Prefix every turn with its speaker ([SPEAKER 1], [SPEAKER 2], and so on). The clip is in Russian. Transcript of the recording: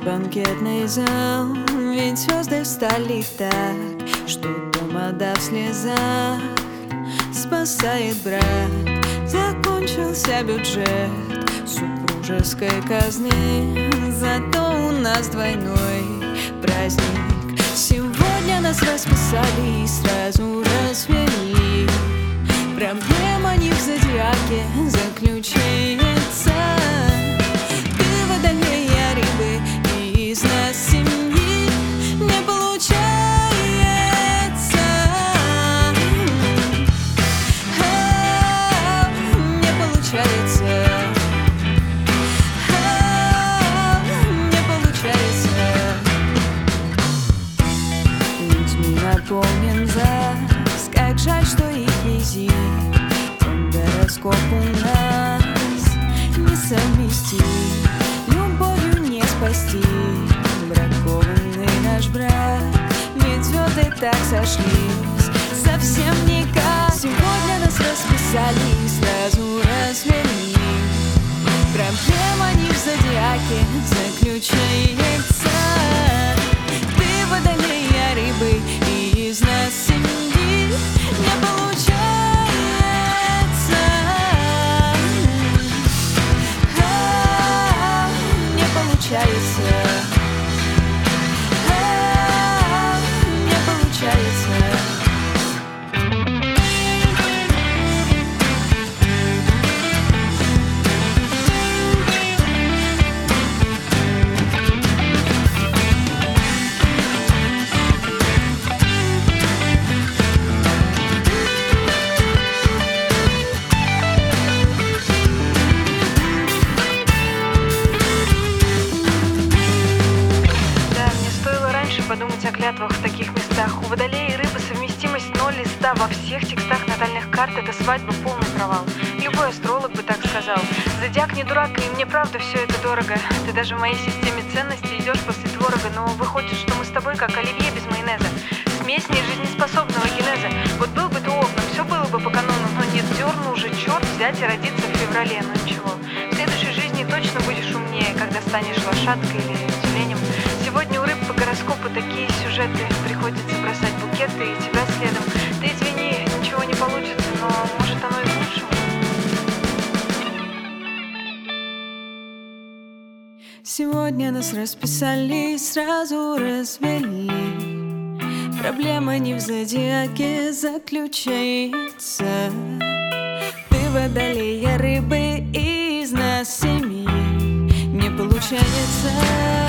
[SPEAKER 1] банкетный зал, ведь звезды встали так, что тамада в слезах спасает брак. Закончился бюджет супружеской казны, зато у нас двойной праздник. Сегодня нас расписали и сразу развели. Проблема не в зодиаке заключается. Ты водолея, рыбы, и из нас семьи не получается. Не получается. Не получается. Людьми наполнен ЗАГС, как жаль, что их визит гороскоп у нас несовместим. Любовью не спасти бракованный наш брак, ведь звезды так сошлись совсем никак. Сегодня нас расписали и сразу развели. Проблема не в зодиаке заключается. Ты водолея, рыбы, и из нас семьи не получается. Не получается.
[SPEAKER 2] Подумать о клятвах в таких местах. У водолея и рыбы совместимость 0 из 100. Во всех текстах натальных карт это свадьба полный провал. Любой астролог бы так сказал. Зодиак не дурак, и мне правда все это дорого. Ты даже в моей системе ценностей идешь после творога. Но выходит, что мы с тобой как оливье без майонеза. Смесь нежизнеспособного генеза. Вот был бы ты овном, все было бы по канону. Но нет, дерну уже черт взять и родиться в феврале. Но ничего, в следующей жизни точно будешь умнее, когда станешь лошадкой или тюленем. Сегодня у рыб по гороскопу такие сюжеты. Приходится бросать букеты и тебя следом. Ты извини, ничего не получится, но может оно и к лучшему.
[SPEAKER 1] Сегодня нас расписали и сразу развели. Проблема не в зодиаке заключается. Ты водолея, рыбы, и из нас семьи не получается.